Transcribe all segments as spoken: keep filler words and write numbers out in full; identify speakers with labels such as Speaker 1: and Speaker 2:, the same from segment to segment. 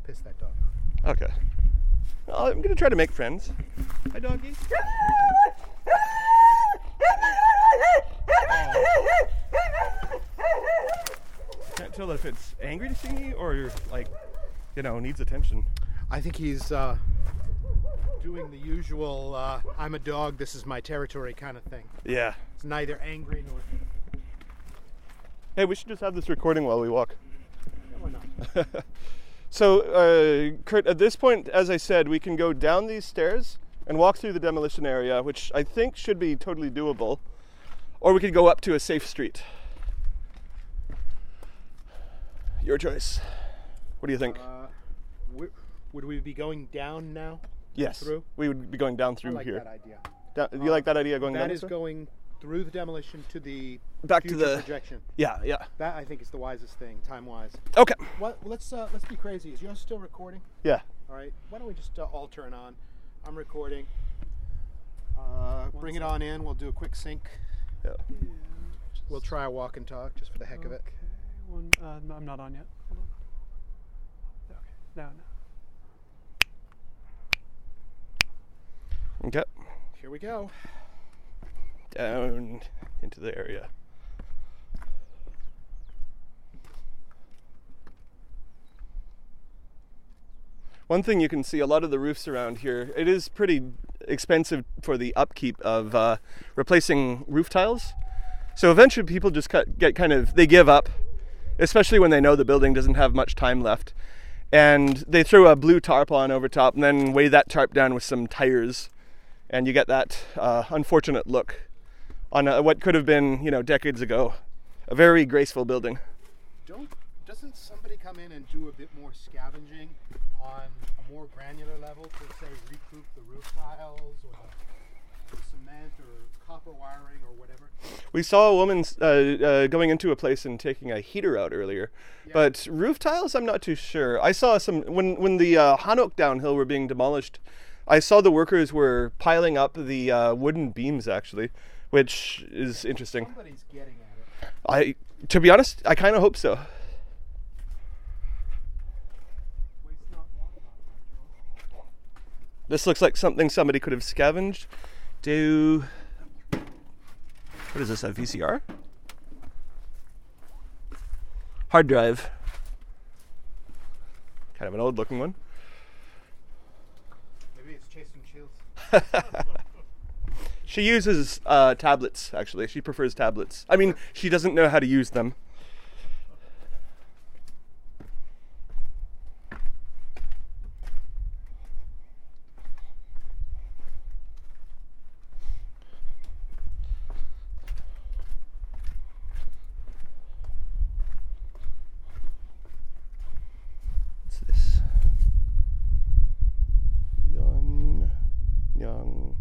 Speaker 1: piss that dog off.
Speaker 2: Okay. Well, I'm gonna try to make friends. Hi, doggy. Can't tell if it's angry to see me or like, you know, needs attention.
Speaker 1: I think he's uh, doing the usual uh, I'm a dog, this is my territory kind of thing.
Speaker 2: Yeah.
Speaker 1: It's neither angry nor...
Speaker 2: Hey, we should just have this recording while we walk.
Speaker 1: Yeah, why not?
Speaker 2: So, uh, Kurt, at this point, as I said, we can go down these stairs and walk through the demolition area, which I think should be totally doable. Or we could go up to a safe street. Your choice. What do you think?
Speaker 1: Uh, w- would we be going down now?
Speaker 2: Yes.
Speaker 1: Through?
Speaker 2: We would be going down through
Speaker 1: I like
Speaker 2: here.
Speaker 1: that idea.
Speaker 2: Da- do you like that idea going down?
Speaker 1: That is
Speaker 2: this way?
Speaker 1: going through the demolition to the
Speaker 2: Back to
Speaker 1: future
Speaker 2: the-
Speaker 1: projection.
Speaker 2: Yeah, yeah.
Speaker 1: That I think is the wisest thing, time-wise.
Speaker 2: Okay.
Speaker 1: What? Let's uh, let's be crazy. Is yours still recording?
Speaker 2: Yeah.
Speaker 1: All right. Why don't we just uh, all turn on? I'm recording. Uh, bring it on in. We'll do a quick sync.
Speaker 2: Yeah.
Speaker 1: We'll try a walk and talk just for the heck of it.
Speaker 3: Okay. One. Uh, no, I'm not on yet. Hold on. Okay. No, no.
Speaker 2: Okay.
Speaker 1: Here we go.
Speaker 2: Down into the area. One thing you can see, a lot of the roofs around here, it is pretty expensive for the upkeep of uh, replacing roof tiles. So eventually people just cut, get kind of, they give up, especially when they know the building doesn't have much time left. And they throw a blue tarp on over top and then weigh that tarp down with some tires. And you get that uh, unfortunate look on a, what could have been, you know, decades ago, a very graceful building.
Speaker 1: Don't doesn't somebody come in and do a bit more scavenging on a more granular level to say recoup the roof tiles or the, the cement or copper wiring or whatever?
Speaker 2: We saw a woman uh, uh, going into a place and taking a heater out earlier,
Speaker 1: Yeah.
Speaker 2: but roof tiles, I'm not too sure. I saw some when when the uh, Hanok downhill were being demolished. I saw the workers were piling up the uh, wooden beams actually, which is interesting.
Speaker 1: Somebody's getting at it.
Speaker 2: I, to be honest, I kind of hope so.
Speaker 3: Waste not, want not, after all.
Speaker 2: This looks like something somebody could have scavenged. Do what is this? A V C R? Hard drive. Kind of an old-looking one.
Speaker 1: Maybe it's chasing chills.
Speaker 2: She uses uh, tablets, actually. She prefers tablets. I mean, she doesn't know how to use them. What's this? Young, young.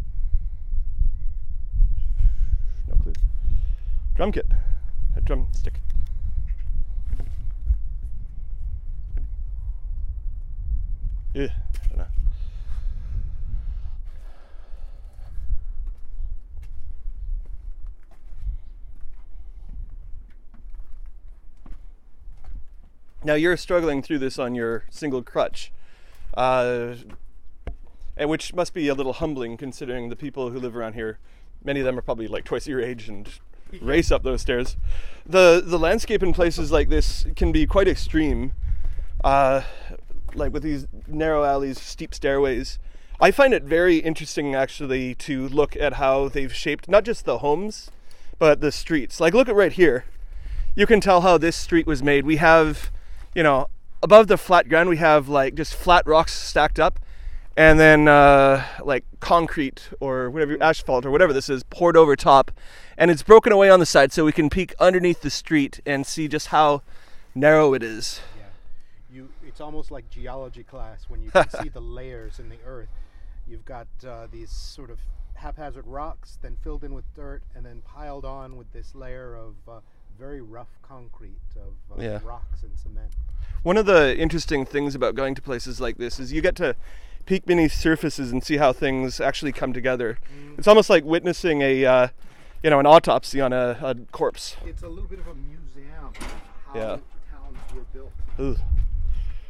Speaker 2: No clue. Drum kit. A drumstick. Yeah, I don't know. Now you're struggling through this on your single crutch, uh, and which must be a little humbling considering the people who live around here. Many of them are probably like twice your age and race up those stairs. The the landscape in places like this can be quite extreme, uh, like with these narrow alleys, steep stairways. I find it very interesting actually to look at how they've shaped not just the homes, but the streets. Like look at right here. You can tell how this street was made. We have, you know, above the flat ground we have like just flat rocks stacked up. And then uh, like concrete or whatever, asphalt or whatever this is, poured over top. And it's broken away on the side so we can peek underneath the street and see just how narrow it is.
Speaker 1: Yeah. You. It's almost like geology class when you can see the layers in the earth. You've got uh, these sort of haphazard rocks, then filled in with dirt, and then piled on with this layer of uh, very rough concrete of uh,
Speaker 2: Yeah.
Speaker 1: rocks and cement.
Speaker 2: One of the interesting things about going to places like this is you get to peek beneath surfaces and see how things actually come together.
Speaker 1: Mm.
Speaker 2: It's almost like witnessing a, uh, you know, an autopsy on a, a corpse.
Speaker 1: It's a little bit of a museum of how
Speaker 2: Yeah.
Speaker 1: towns were built.
Speaker 2: Ugh.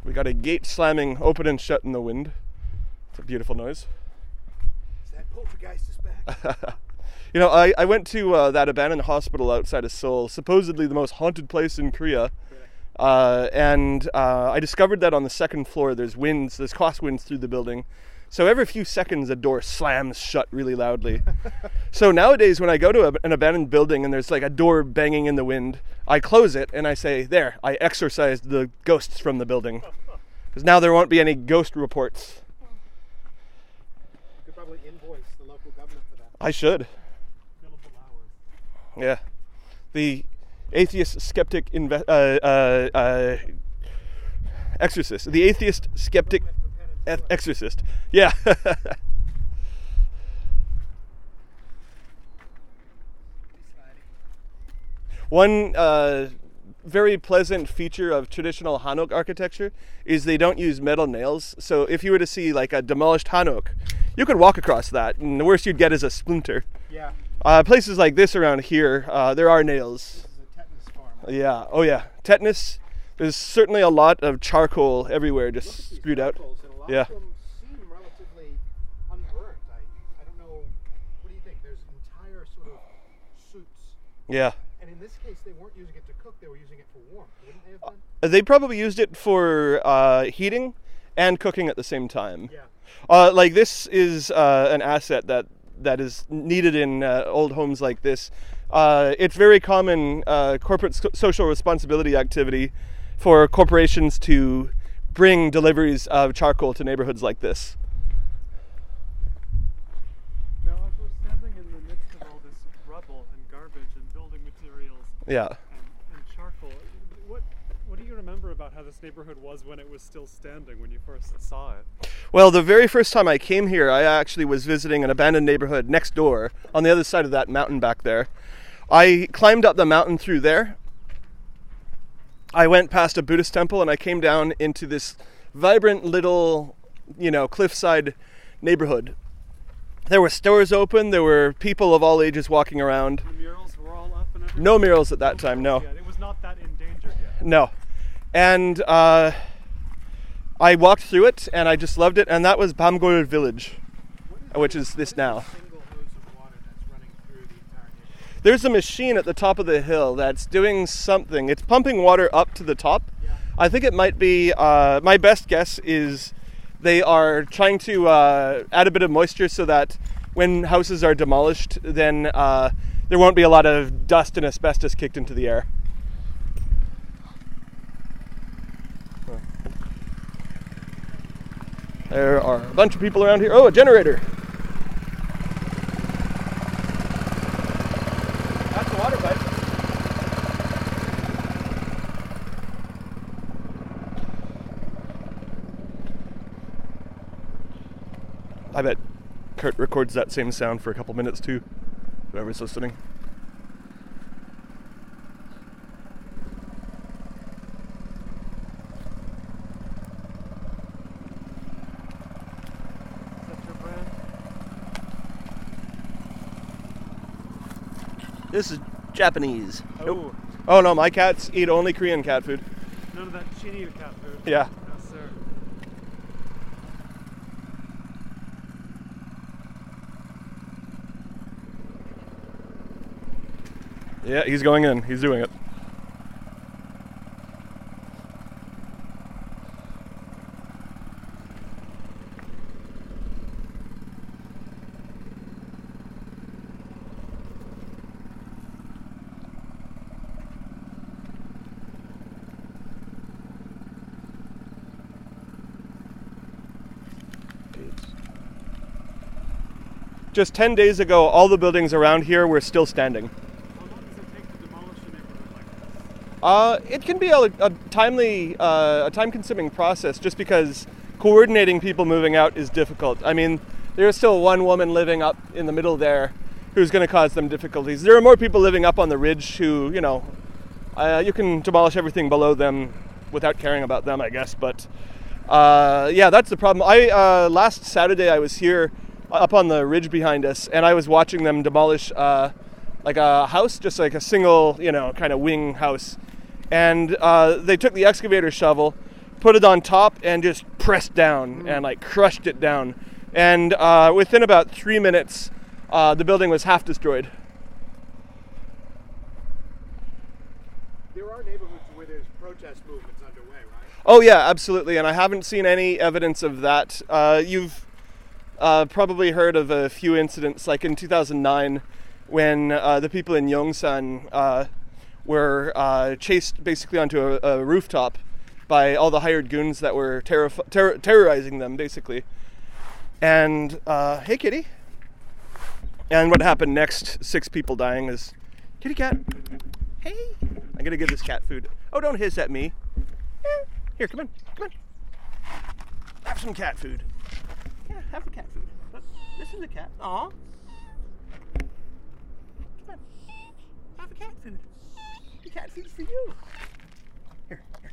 Speaker 2: We got a gate slamming open and shut in the wind. It's a beautiful noise.
Speaker 1: Is that poltergeist is back?
Speaker 2: You know, I, I went to uh, that abandoned hospital outside of Seoul, supposedly the most haunted place in Korea. Uh, and uh, I discovered that on the second floor there's winds, there's crosswinds through the building. So every few seconds a door slams shut really loudly. So nowadays when I go to a, an abandoned building and there's like a door banging in the wind, I close it and I say, there, I exorcised the ghosts from the building. Because now there won't be any ghost reports.
Speaker 1: You could probably invoice the local government for that.
Speaker 2: I should.
Speaker 3: Billable hours.
Speaker 2: Yeah. The atheist skeptic inve- uh, uh, uh, exorcist. The atheist skeptic eth- exorcist. Yeah. One uh, very pleasant feature of traditional Hanok architecture is they don't use metal nails. So if you were to see like a demolished Hanok, you could walk across that, and the worst you'd get is a splinter.
Speaker 1: Yeah.
Speaker 2: Uh, places like this around here, uh, there are nails.
Speaker 1: This is a tetanus farm.
Speaker 2: Yeah, oh yeah. Tetanus, there's certainly a lot of charcoal everywhere
Speaker 1: Look at
Speaker 2: just
Speaker 1: these
Speaker 2: spewed out.
Speaker 1: charcoals, and a lot
Speaker 2: Yeah.
Speaker 1: of them seem relatively unburnt. I, I don't know. What do you think? There's entire sort of suits.
Speaker 2: Yeah.
Speaker 1: And in this case, they weren't using it to cook, they were using it for warmth. Wouldn't they have been?
Speaker 2: Uh, They probably used it for uh, heating and cooking at the same time.
Speaker 1: Yeah.
Speaker 2: Uh, like this is uh, an asset that, that is needed in uh, old homes like this. Uh, it's very common uh, corporate so- social responsibility activity for corporations to bring deliveries of charcoal to neighborhoods like this.
Speaker 3: Now, as we're standing in the midst of all this rubble and garbage and building materials
Speaker 2: Yeah.
Speaker 3: and, and charcoal, what what do you remember about how this neighborhood was when it was still standing, when you first saw it?
Speaker 2: Well, the very first time I came here, I actually was visiting an abandoned neighborhood next door on the other side of that mountain back there. I climbed up the mountain through there. I went past a Buddhist temple and I came down into this vibrant little, you know, cliffside neighborhood. There were stores open, there were people of all ages walking around.
Speaker 3: The murals were all up and everything?
Speaker 2: No murals at that time, no.
Speaker 3: Yet. It was not that endangered yet.
Speaker 2: No. And uh, I walked through it and I just loved it, and that was Bamgol Village, which is this now.
Speaker 1: Single hose of water that's running through the entire neighborhood.
Speaker 2: There's a machine at the top of the hill that's doing something. It's pumping water up to the top.
Speaker 1: Yeah.
Speaker 2: I think it might be, uh, my best guess is they are trying to uh, add a bit of moisture so that when houses are demolished, then uh, there won't be a lot of dust and asbestos kicked into the air. There are a bunch of people around here. Oh, a generator. That's a water pipe. I bet Kurt records that same sound for a couple minutes too, whoever's listening.
Speaker 3: Is that your brand?
Speaker 2: This is Japanese.
Speaker 3: Oh,
Speaker 2: Nope. Oh no, my cats eat only Korean cat food.
Speaker 3: none of that chinny cat food.
Speaker 2: Yeah.
Speaker 3: No, sir.
Speaker 2: Yeah, he's going in. He's doing it. Just ten days ago, all the buildings around here were still standing.
Speaker 3: How long does it take to demolish a neighborhood like this?
Speaker 2: Uh, it can be a, a timely, uh, a time-consuming process just because coordinating people moving out is difficult. I mean, there's still one woman living up in the middle there who's going to cause them difficulties. There are more people living up on the ridge who, you know, uh, you can demolish everything below them without caring about them, I guess. But uh, yeah, that's the problem. I uh, last Saturday I was here up on the ridge behind us, and I was watching them demolish uh, like a house, just like a single, you know, kind of wing house. And uh, they took the excavator shovel, put it on top, and just pressed down and like crushed it down. And uh, within about three minutes, uh, the building was half destroyed.
Speaker 1: There are neighborhoods where there's protest movements underway, right?
Speaker 2: Oh yeah, absolutely. And I haven't seen any evidence of that. Uh, you've uh, probably heard of a few incidents, like in two thousand nine, when uh, the people in Yongsan uh, were uh, chased basically onto a, a rooftop by all the hired goons that were terror- ter- terrorizing them, basically. And, uh, hey kitty. And what happened next, six people dying, is, kitty cat, hey. I'm gonna give this cat food. Oh, don't hiss at me. Eh, Here, come on, come on. Have some cat food. Yeah, have the cat food. Look, this is a cat. Aw. Come on, have a cat food. The cat food's for you. Here, here.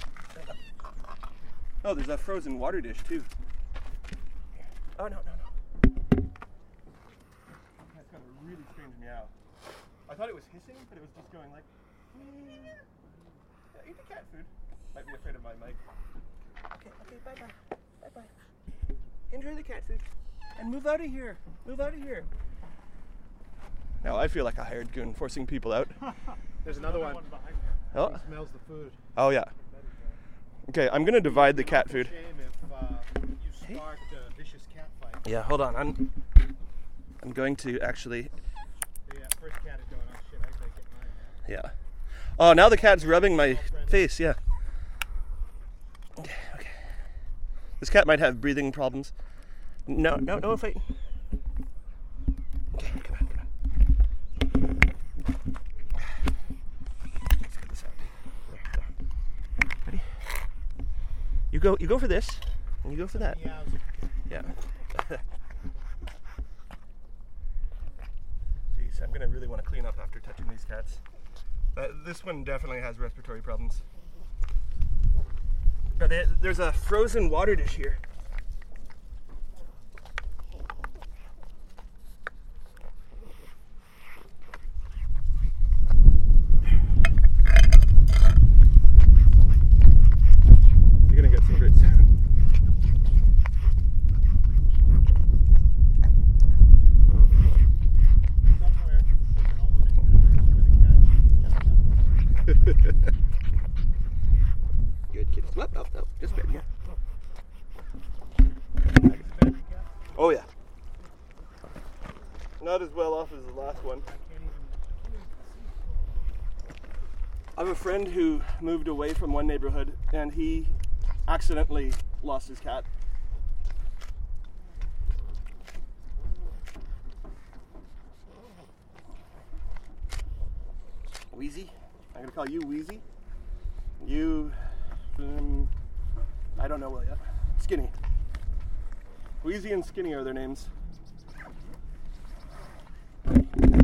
Speaker 2: Oh, there's a frozen water dish too. Oh, no, no, no. That's got a really strange meow. I thought it was hissing, but it was just going like, yeah, eat the cat food. Might be afraid of my mic. Okay, okay, bye-bye. Bye-bye. Enjoy the cat food. And move out of here. Move out of here. Now I feel like a hired goon forcing people out.
Speaker 1: There's another, another one.
Speaker 3: one behind you.
Speaker 2: Oh.
Speaker 1: He smells the food.
Speaker 2: Oh, yeah. Okay, I'm going to divide the cat food.
Speaker 1: Shame if uh, you sparked a vicious cat fight.
Speaker 2: Yeah, hold on. I'm I'm going to actually...
Speaker 1: Yeah, first cat is going, oh shit, I gotta get mine.
Speaker 2: Yeah. Oh, now the cat's rubbing my face, yeah. Okay, okay. This cat might have breathing problems. No, no, no fighting. Okay, come on, come on. Let's get this out. There, go. Ready? You go, you go for this, and you go for that.
Speaker 1: Meows.
Speaker 2: Yeah. Jeez, I'm gonna really want to clean up after touching these cats. Uh, this one definitely has respiratory problems. Uh, they, there's a frozen water dish here. You're gonna get some great sound.
Speaker 1: Somewhere there's an alternate universe where the cat sees
Speaker 2: Good kitties. Nope, nope, nope. Just bed here. Oh yeah. Not as well off as the last one. I have a friend who moved away from one neighborhood and he accidentally lost his cat. Wheezy? I'm gonna call you Wheezy. You, um, I don't know what yet. Skinny. Wheezy and Skinny are their names. Okay,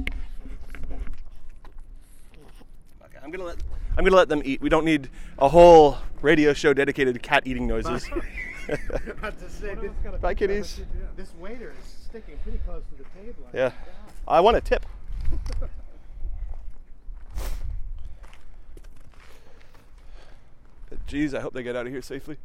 Speaker 2: I'm gonna let I'm gonna let them eat. We don't need a whole radio show dedicated to cat eating noises.
Speaker 1: About to say, this,
Speaker 2: Bye, kitties.
Speaker 1: this waiter is sticking pretty close to the table.
Speaker 2: Yeah, I want a tip. But geez, I hope they get out of here safely.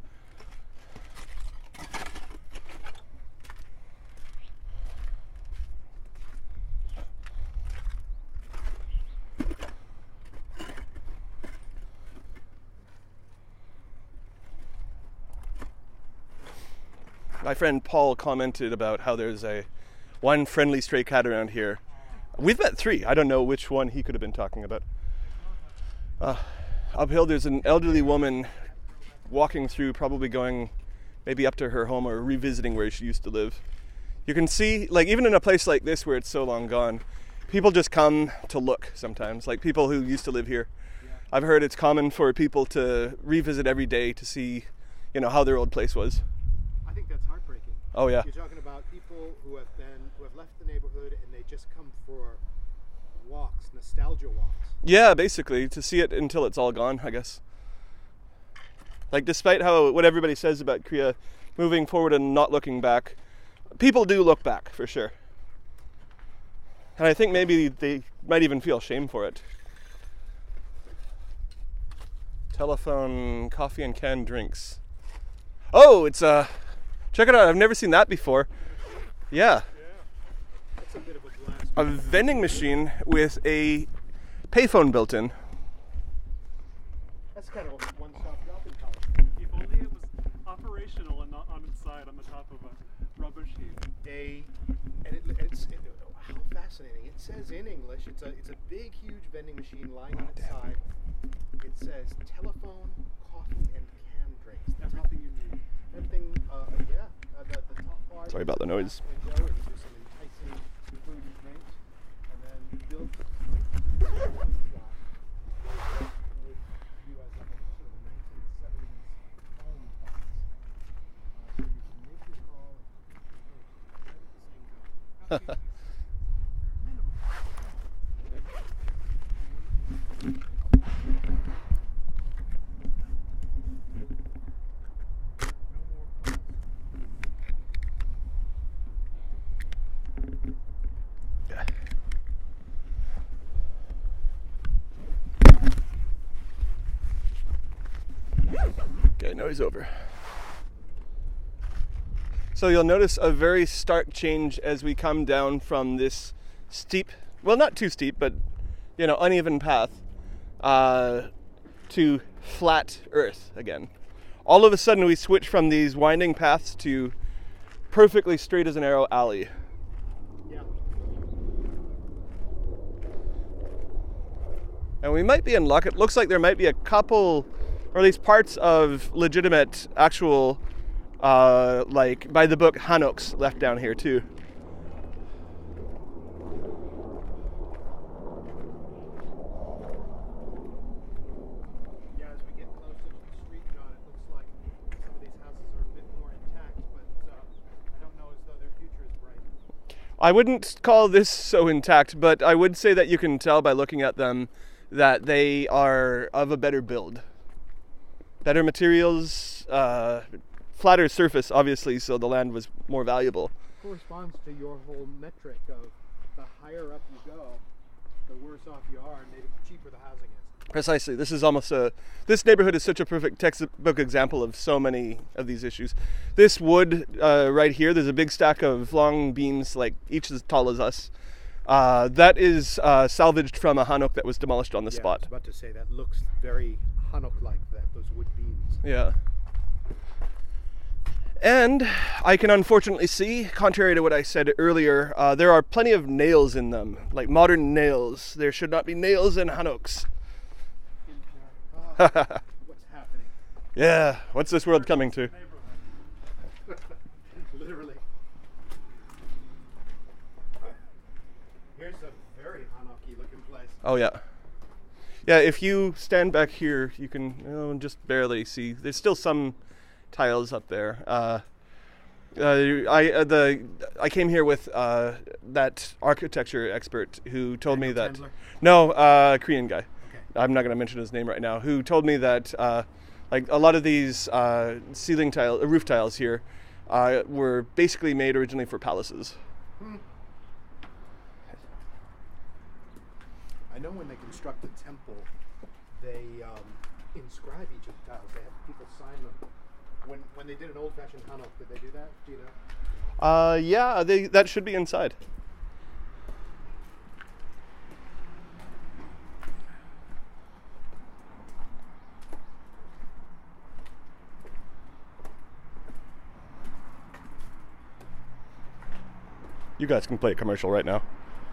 Speaker 2: My friend Paul commented about how there's a one friendly stray cat around here. We've met three. I don't know which one he could have been talking about. Uh, uphill, there's an elderly woman walking through, probably going maybe up to her home or revisiting where she used to live. You can see, like, even in a place like this where it's so long gone, people just come to look sometimes, like people who used to live here. Yeah. I've heard it's common for people to revisit every day to see, you know, how their old place was.
Speaker 1: I think that's heartbreaking.
Speaker 2: Oh yeah.
Speaker 1: You're talking about people who have been who have left the neighborhood and they just come for walks, nostalgia walks.
Speaker 2: Yeah, basically, to see it until it's all gone, I guess. Like, despite how what everybody says about Korea moving forward and not looking back, people do look back for sure. And I think maybe they might even feel shame for it. Telephone, coffee, and canned drinks. Oh, it's uh, check it out. I've never seen that before. Yeah,
Speaker 1: That's a bit of a blast.
Speaker 2: a vending machine with a payphone built in.
Speaker 1: That's kind of a one-stop shopping college.
Speaker 3: If only it was operational and not on its side on the top of a rubbish heap.
Speaker 1: A and it, it's it, oh, how fascinating. It says in English. It's a it's a big, huge vending machine lying on its side. It says telephone, coffee, and canned drinks. The top-
Speaker 3: Everything you need.
Speaker 1: Everything, uh, yeah. Uh, the, the top part.
Speaker 2: Sorry about the noise.
Speaker 1: Window, and there's some enticing food and drinks, and then built with you as like a sort of a nineteen seventies phone box. Uh, so you can make your call and right at the same time.
Speaker 2: Okay, noise over. So you'll notice a very stark change as we come down from this steep, well, not too steep, but, you know, uneven path uh, to flat earth again. All of a sudden we switch from these winding paths to perfectly straight as an arrow alley.
Speaker 1: Yeah.
Speaker 2: And we might be in luck. It looks like there might be a couple, or at least parts of legitimate, actual, uh, like by the book Hanuks left down here too.
Speaker 1: Yeah, as we get closer to the street, John, it looks like some of these houses are a bit more intact, but uh, I don't know as though their future is bright.
Speaker 2: I wouldn't call this so intact, but I would say that you can tell by looking at them that they are of a better build. Better materials, uh, flatter surface, obviously, so the land was more valuable.
Speaker 1: Corresponds to your whole metric of the higher up you go, the worse off you are, and maybe the cheaper the housing is.
Speaker 2: Precisely. This is almost a. This neighborhood is such a perfect textbook example of so many of these issues. This wood uh, right here, there's a big stack of long beams, like each as tall as us. Uh, that is uh, salvaged from a hanok that was demolished on the
Speaker 1: Yeah, I
Speaker 2: spot.
Speaker 1: was about to say that looks very Hanok-like, that those wood beams.
Speaker 2: Yeah. And I can unfortunately see, contrary to what I said earlier, uh, there are plenty of nails in them, like modern nails. There should not be nails in hanoks.
Speaker 1: Ah, what's happening?
Speaker 2: Yeah, what's this world coming to?
Speaker 1: Literally. Here's a very Hanok-y looking place.
Speaker 2: Oh yeah. Yeah, if you stand back here, you can oh, just barely see. There's still some tiles up there. Uh, uh, I uh, the I came here with uh, that architecture expert who told me
Speaker 1: Daniel
Speaker 2: that
Speaker 1: Chandler?
Speaker 2: no uh, Korean guy.
Speaker 1: Okay.
Speaker 2: I'm not going to mention his name right now. Who told me that uh, like a lot of these uh, ceiling tile, uh, roof tiles here, uh, were basically made originally for palaces.
Speaker 1: Hmm. I know when they construct a temple, they um, inscribe each of the tiles. They have people sign them. When when they did an old-fashioned Hanok, did they do that? Do you know?
Speaker 2: Uh, yeah, they that should be inside. You guys can play a commercial right now.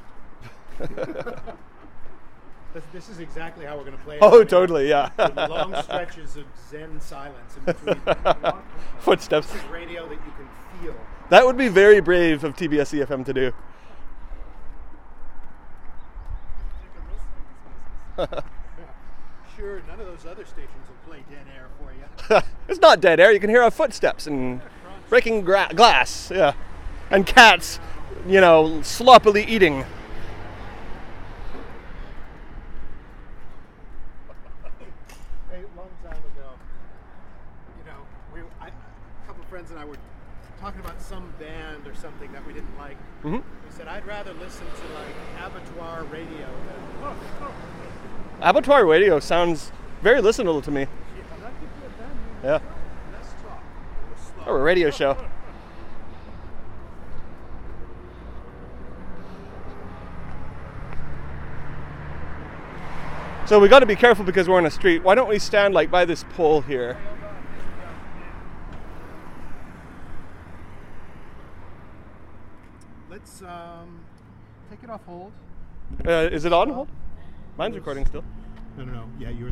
Speaker 1: This, this is exactly how we're going to play it.
Speaker 2: Oh, totally, yeah.
Speaker 1: With long stretches of Zen silence in between.
Speaker 2: Footsteps.
Speaker 1: This is radio that you can feel.
Speaker 2: That would be very brave of T B S E F M to do.
Speaker 1: Sure, none of those other stations will play dead air for you.
Speaker 2: It's not dead air. You can hear our footsteps and breaking gra- glass, yeah, and cats, you know, sloppily eating.
Speaker 1: Hey, a long time ago, you know, we, I, a couple of friends and I were talking about some band or something that we didn't like.
Speaker 2: Mm-hmm.
Speaker 1: We said, I'd rather listen to like Abattoir Radio than
Speaker 2: Abattoir Radio sounds very listenable to me. Yeah. Oh, a radio show. So we got to be careful because we're on a street. Why don't we stand like by this pole here?
Speaker 1: Let's um, take it off hold.
Speaker 2: Uh, is it on hold? Mine's recording still.
Speaker 1: No, no, no. Yeah, yours.